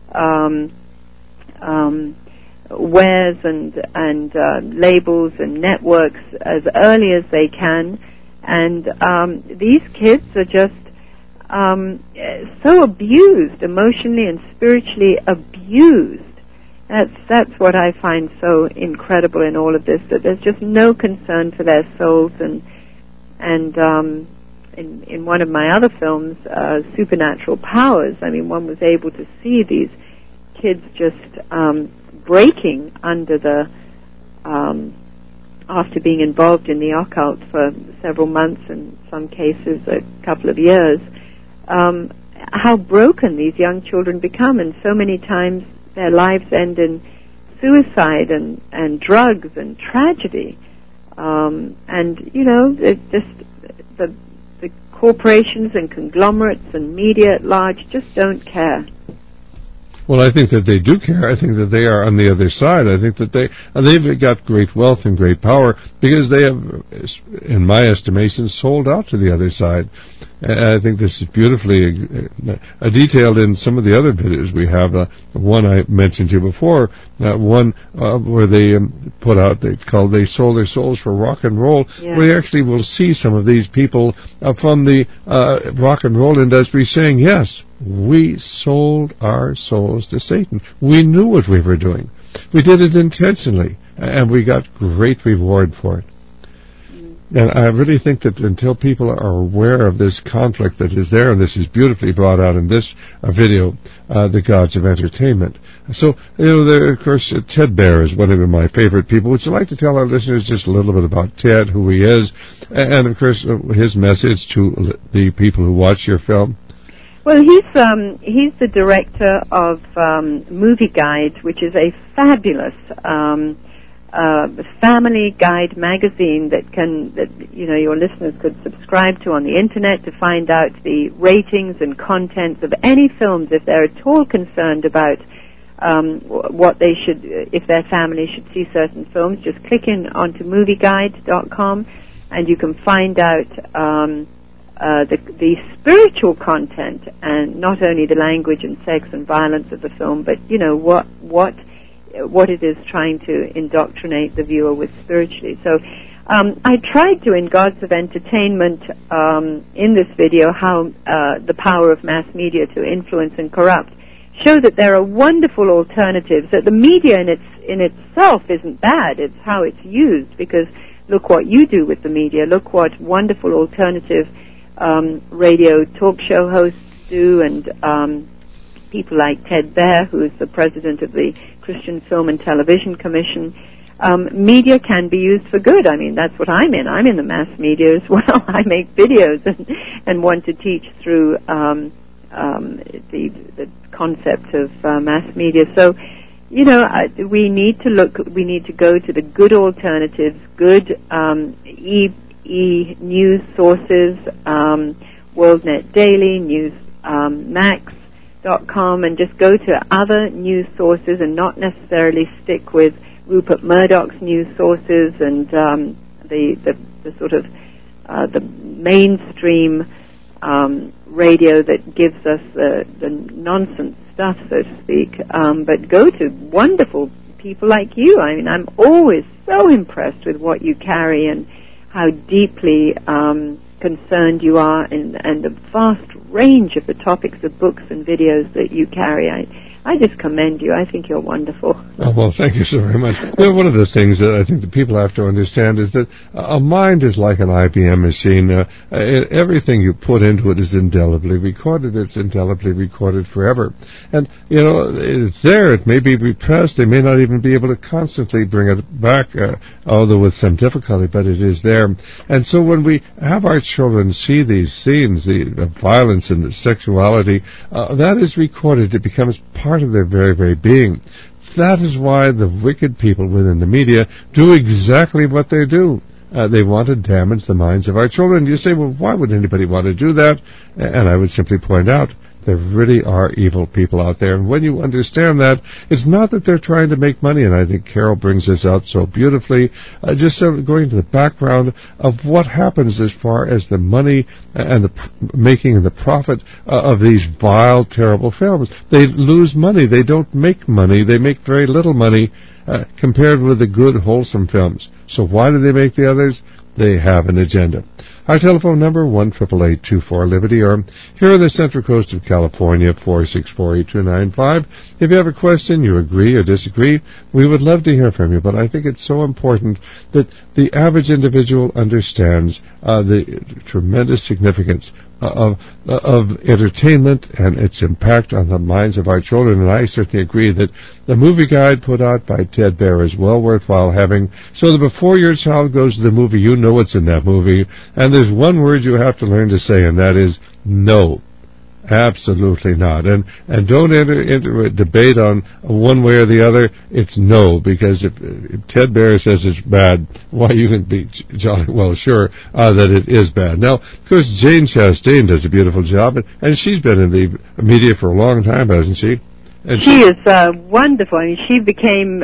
wares and labels and networks as early as they can. And these kids are just so abused, emotionally and spiritually abused. That's what I find so incredible in all of this, that there's just no concern for their souls. And in one of my other films, Supernatural Powers, I mean, one was able to see these kids just breaking under the after being involved in the occult for several months, in some cases a couple of years, how broken these young children become, and so many times their lives end in suicide and drugs and tragedy. And, you know, it's just the corporations and conglomerates and media at large just don't care. Well, I think that they do care. I think that they are on the other side. I think that they've got great wealth and great power, because they have, in my estimation, sold out to the other side. I think this is beautifully detailed in some of the other videos we have. One I mentioned to you before, one where they put out, they sold their souls for rock and roll, yeah. Where you actually will see some of these people from the rock and roll industry saying, yes, we sold our souls to Satan. We knew what we were doing. We did it intentionally, and we got great reward for it. And I really think that until people are aware of this conflict that is there, and this is beautifully brought out in this video, the Gods of Entertainment. So, you know, there, of course, Ted Baehr is one of my favorite people. Would you like to tell our listeners just a little bit about Ted, who he is, and, of course, his message to the people who watch your film? Well, he's the director of Movie Guide, which is a fabulous family guide magazine that you know, your listeners could subscribe to on the internet to find out the ratings and contents of any films if they're at all concerned about what they should, if their family should see certain films. Just click in onto movieguide.com and you can find out the spiritual content, and not only the language and sex and violence of the film, but you know what it is trying to indoctrinate the viewer with spiritually. So I tried to, in Gods of Entertainment, in this video, how the power of mass media to influence and corrupt, show that there are wonderful alternatives, that the media in itself isn't bad, it's how it's used, because look what you do with the media, look what wonderful alternative radio talk show hosts do, and people like Ted Baer, who is the president of the Christian Film and Television Commission. Media can be used for good. I mean, that's what I'm in. I'm in the mass media as well. I make videos and want to teach through the concept of mass media. So, you know, we need to go to the good alternatives, good e-news sources, WorldNet Daily, Newsmax.com, and just go to other news sources and not necessarily stick with Rupert Murdoch's news sources and the sort of the mainstream radio that gives us the nonsense stuff, so to speak, but go to wonderful people like you. I mean, I'm always so impressed with what you carry and how deeply concerned you are and the vast range of the topics of books and videos that you carry. I just commend you. I think you're wonderful. Oh, well, thank you so very much. You know, one of the things that I think the people have to understand is that a mind is like an IBM machine. Everything you put into it is indelibly recorded. It's indelibly recorded forever. And, you know, it's there. It may be repressed. They may not even be able to constantly bring it back, although with some difficulty, but it is there. And so when we have our children see these scenes, the violence and the sexuality, that is recorded. It becomes part of their very, very being. That is why the wicked people within the media do exactly what they do. They want to damage the minds of our children. You say, well, why would anybody want to do that? And I would simply point out, there really are evil people out there. And when you understand that, it's not that they're trying to make money, and I think Carol brings this out so beautifully, just going to the background of what happens as far as the money and the making and the profit of these vile, terrible films. They lose money. They don't make money. They make very little money compared with the good, wholesome films. So why do they make the others? They have an agenda. Our telephone number, 1-888-24-LIBERTY, or here on the Central Coast of California, 464-8295. If you have a question, you agree or disagree, we would love to hear from you, but I think it's so important that the average individual understands the tremendous significance of entertainment and its impact on the minds of our children. And I certainly agree that the movie guide put out by Ted Baer is well worthwhile having, so that before your child goes to the movie, you know what's in that movie. And there's one word you have to learn to say, and that is no. Absolutely not. And don't enter into a debate on one way or the other. It's no, because if Ted Baer says it's bad, why, you can be jolly well sure that it is bad. Now, of course, Jane Chastain does a beautiful job, and she's been in the media for a long time, hasn't she? And she is wonderful. I mean, she became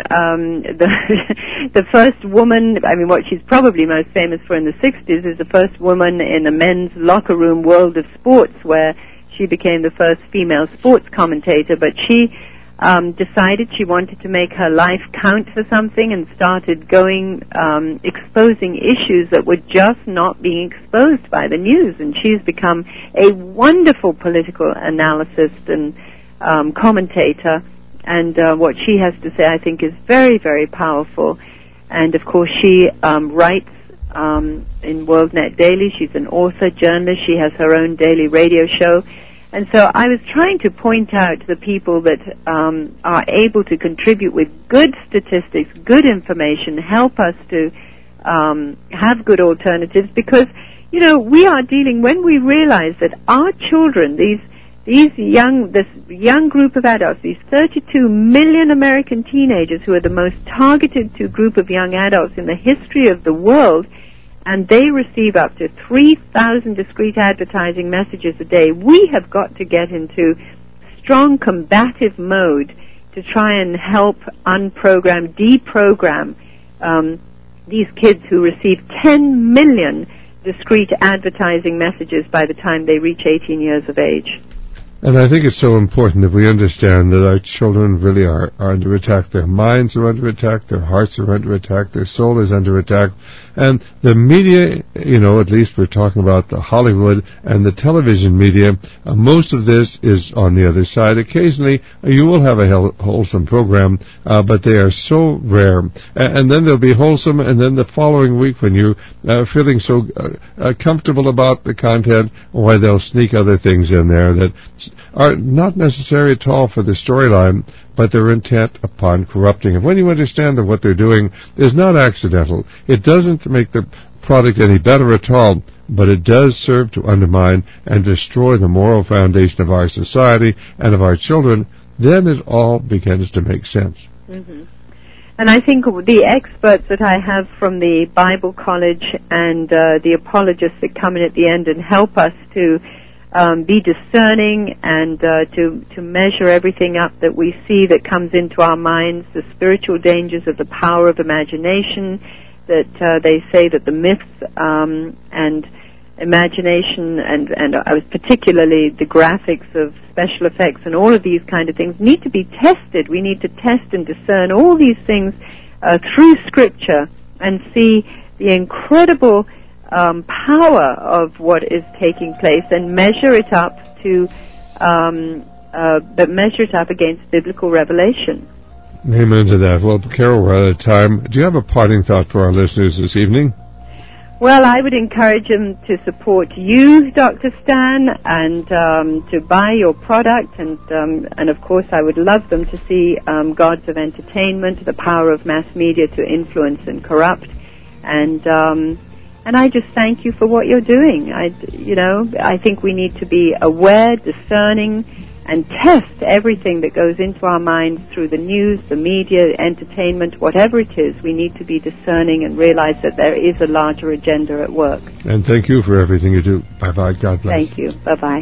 the first woman. I mean, what she's probably most famous for in the 60s is the first woman in a men's locker room World of Sports, where she became the first female sports commentator. But she decided she wanted to make her life count for something and started going exposing issues that were just not being exposed by the news. And she's become a wonderful political analyst and commentator, and what she has to say, I think, is very, very powerful. And of course, she writes in WorldNet Daily. She's an author, journalist. She has her own daily radio show. And so I was trying to point out to the people that are able to contribute with good statistics, good information, help us to have good alternatives, because, you know, we are dealing, when we realize that our children, this young group of adults, these 32 million American teenagers who are the most targeted to group of young adults in the history of the world, and they receive up to 3,000 discrete advertising messages a day, we have got to get into strong combative mode to try and help unprogram, deprogram these kids who receive 10 million discrete advertising messages by the time they reach 18 years of age. And I think it's so important that we understand that our children really are under attack. Their minds are under attack, their hearts are under attack, their soul is under attack. And the media, at least we're talking about the Hollywood and the television media, most of this is on the other side. Occasionally, you will have a wholesome program, but they are so rare. And then they'll be wholesome, and then the following week when you're feeling so comfortable about the content, why they'll sneak other things in there that are not necessary at all for the storyline, but they're intent upon corrupting. And when you understand that what they're doing is not accidental, it doesn't make the product any better at all, but it does serve to undermine and destroy the moral foundation of our society and of our children, then it all begins to make sense. Mm-hmm. And I think the experts that I have from the Bible College and the apologists that come in at the end and help us to be discerning and to measure everything up that we see that comes into our minds, the spiritual dangers of the power of imagination, that they say that the myths and imagination and I was particularly the graphics of special effects and all of these kind of things need to be tested. We need to test and discern all these things through Scripture and see the incredible power of what is taking place and measure it up to measure it up against biblical revelation. Amen to that. Well, Carol, we're out of time. Do you have a parting thought for our listeners this evening? Well, I would encourage them to support you, Dr. Stan, and to buy your product, and of course I would love them to see gods of entertainment, the power of mass media to influence and corrupt, and I just thank you for what you're doing. I think we need to be aware, discerning, and test everything that goes into our minds through the news, the media, entertainment, whatever it is. We need to be discerning and realize that there is a larger agenda at work. And thank you for everything you do. Bye-bye. God bless. Thank you. Bye-bye.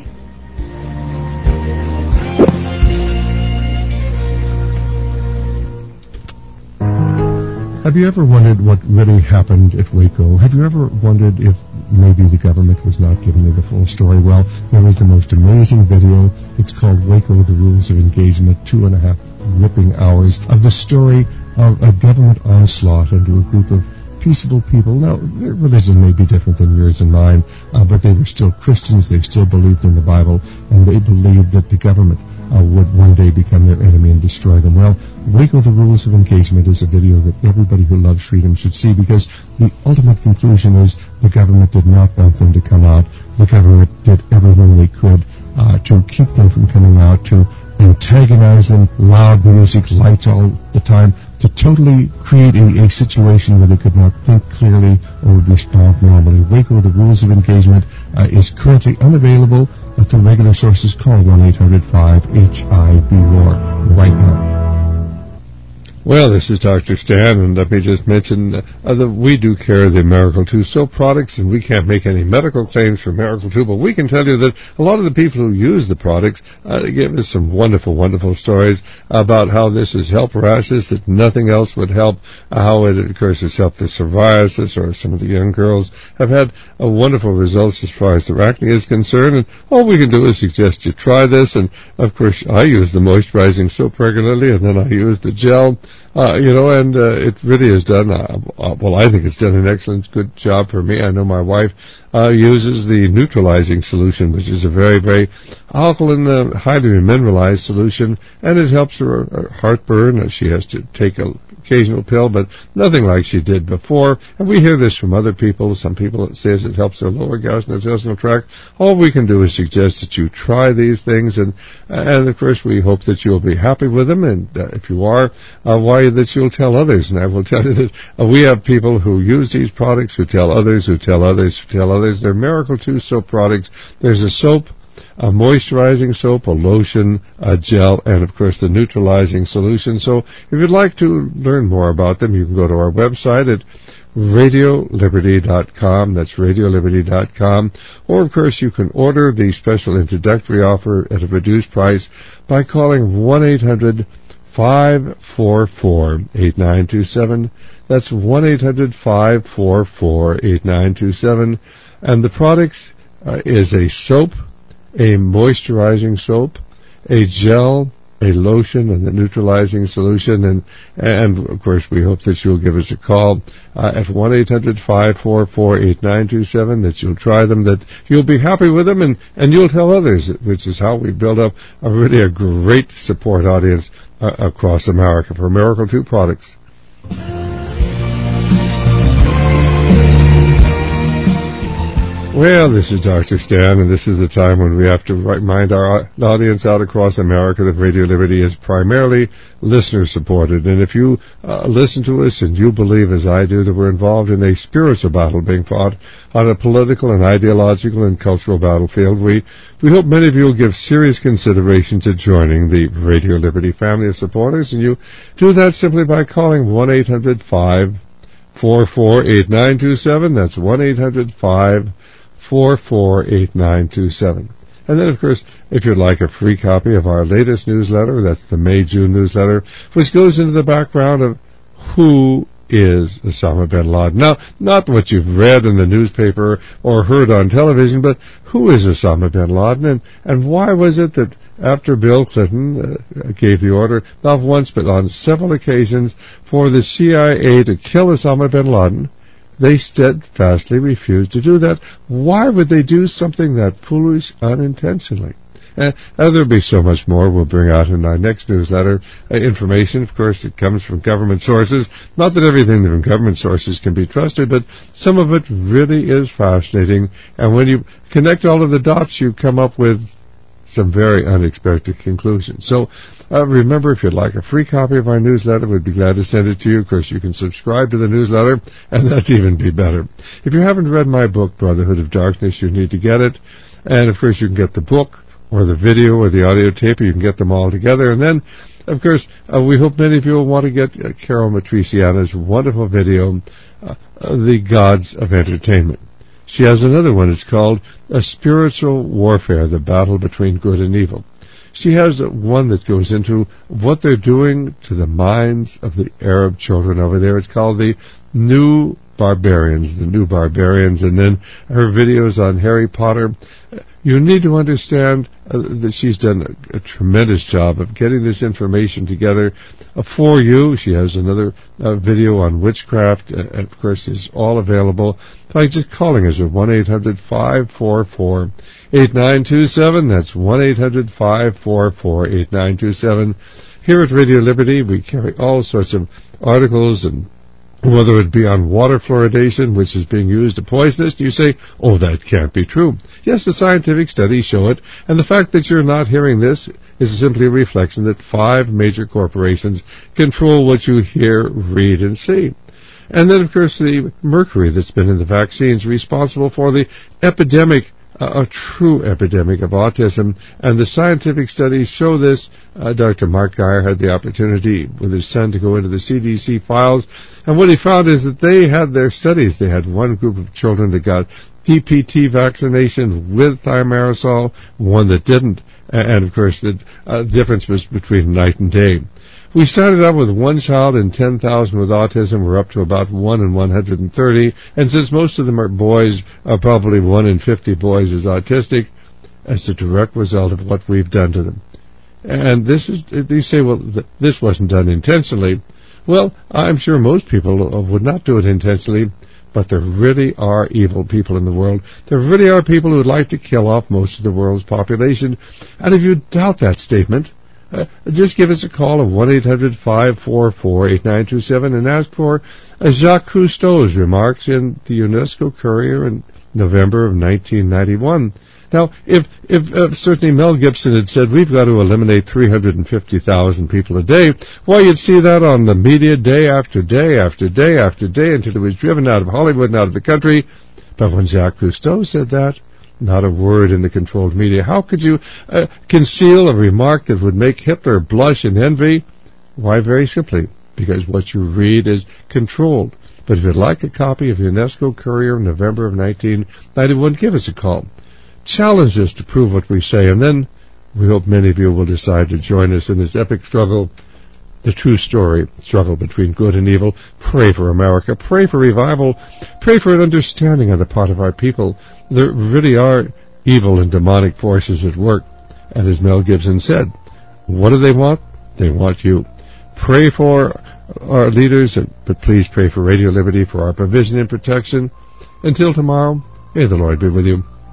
Have you ever wondered what really happened at Waco? Have you ever wondered if maybe the government was not giving you the full story? Well, there was the most amazing video. It's called Waco, the Rules of Engagement, 2.5 ripping hours of the story of a government onslaught into a group of peaceable people. Now, their religion may be different than yours and mine, but they were still Christians. They still believed in the Bible, and they believed that the government would one day become their enemy and destroy them. Well, Waco, the Rules of Engagement is a video that everybody who loves freedom should see, because the ultimate conclusion is the government did not want them to come out. The government did everything they could to keep them from coming out, to antagonize them, loud music, lights all the time, to totally create a situation where they could not think clearly or would respond normally. Waco, the Rules of Engagement is currently unavailable through regular sources. Call 1-800-5-HIB-WAR right now. Well, this is Dr. Stan, and let me just mention that we do carry the Miracle 2 soap products, and we can't make any medical claims for Miracle 2, but we can tell you that a lot of the people who use the products give us some wonderful, wonderful stories about how this has helped rashes that nothing else would help, how it, of course, has helped the psoriasis, or some of the young girls have had wonderful results as far as their acne is concerned, and all we can do is suggest you try this, and, of course, I use the moisturizing soap regularly, and then I use the gel. It really has done, I think it's done an excellent, good job for me. I know my wife uses the neutralizing solution, which is a very, very alkaline, highly mineralized solution, and it helps her heartburn. She has to take an occasional pill, but nothing like she did before. And we hear this from other people. Some people it says it helps their lower gastrointestinal tract. All we can do is suggest that you try these things, and of course we hope that you'll be happy with them, and if you are, why that you'll tell others. And I will tell you that we have people who use these products who tell others, who tell others, who tell others. They're Miracle 2 soap products. There's a soap, a moisturizing soap, a lotion, a gel, and of course the neutralizing solution. So if you'd like to learn more about them, you can go to our website at RadioLiberty.com. That's RadioLiberty.com. Or, of course, you can order the special introductory offer at a reduced price by calling 1-800-544-8927. That's 1-800-544-8927. And the products is a soap, a moisturizing soap, a gel, a lotion and a neutralizing solution, and of course we hope that you'll give us a call at 1-800-544-8927, that you'll try them, that you'll be happy with them, and you'll tell others, which is how we build up a great support audience across America for Miracle 2 products. Well, this is Dr. Stan, and this is the time when we have to remind our audience out across America that Radio Liberty is primarily listener-supported. And if you listen to us and you believe, as I do, that we're involved in a spiritual battle being fought on a political and ideological and cultural battlefield, we hope many of you will give serious consideration to joining the Radio Liberty family of supporters. And you do that simply by calling 1-800-544-8927. That's 1-800-544-8927. And then, of course, if you'd like a free copy of our latest newsletter, that's the May-June newsletter, which goes into the background of who is Osama bin Laden. Now, not what you've read in the newspaper or heard on television, but who is Osama bin Laden, and why was it that after Bill Clinton gave the order, not once but on several occasions, for the CIA to kill Osama bin Laden, they steadfastly refused to do that? Why would they do something that foolish unintentionally? And there'll be so much more we'll bring out in our next newsletter. Information, of course, that comes from government sources. Not that everything from government sources can be trusted, but some of it really is fascinating. And when you connect all of the dots, you come up with some very unexpected conclusions. So remember, if you'd like a free copy of our newsletter, we'd be glad to send it to you. Of course, you can subscribe to the newsletter, and that'd even be better. If you haven't read my book, Brotherhood of Darkness, you need to get it. And, of course, you can get the book or the video or the audio tape, or you can get them all together. And then, of course, we hope many of you will want to get Carol Matriciana's wonderful video, The Gods of Entertainment. She has another one. It's called A Spiritual Warfare, The Battle Between Good and Evil. She has one that goes into what they're doing to the minds of the Arab children over there. It's called The New Barbarians, and then her videos on Harry Potter. You need to understand that she's done a tremendous job of getting this information together for you. She has another video on witchcraft, and of course is all available by just calling us at 1-800-544-8927. That's 1-800-544-8927. Here at Radio Liberty, we carry all sorts of articles, and whether it be on water fluoridation, which is being used to poison us, you say, oh, that can't be true. Yes, the scientific studies show it, and the fact that you're not hearing this is simply a reflection that 5 major corporations control what you hear, read, and see. And then, of course, the mercury that's been in the vaccines responsible for the epidemic, a true epidemic of autism, and the scientific studies show this. Dr. Mark Geyer had the opportunity with his son to go into the CDC files, and what he found is that they had their studies. They had one group of children that got DPT vaccination with thimerosal, one that didn't, and of course the difference was between night and day. We started out with 1 child in 10,000 with autism. We're up to about 1 in 130. And since most of them are boys, probably 1 in 50 boys is autistic, as a direct result of what we've done to them. And this is, you say, well, this wasn't done intentionally. Well, I'm sure most people would not do it intentionally, but there really are evil people in the world. There really are people who would like to kill off most of the world's population. And if you doubt that statement, just give us a call at 1-800-544-8927 and ask for Jacques Cousteau's remarks in the UNESCO Courier in November of 1991. Now, if certainly Mel Gibson had said, we've got to eliminate 350,000 people a day, well, you'd see that on the media day after day after day after day until it was driven out of Hollywood and out of the country. But when Jacques Cousteau said that, not a word in the controlled media. How could you conceal a remark that would make Hitler blush and envy? Why, very simply, because what you read is controlled. But if you'd like a copy of UNESCO Courier in November of 1991, give us a call. Challenge us to prove what we say, and then we hope many of you will decide to join us in this epic struggle, the true story, struggle between good and evil. Pray for America. Pray for revival. Pray for an understanding on the part of our people. There really are evil and demonic forces at work. And as Mel Gibson said, What do they want? They want you. Pray for our leaders, but please pray for Radio Liberty for our provision and protection. Until tomorrow, may the Lord be with you.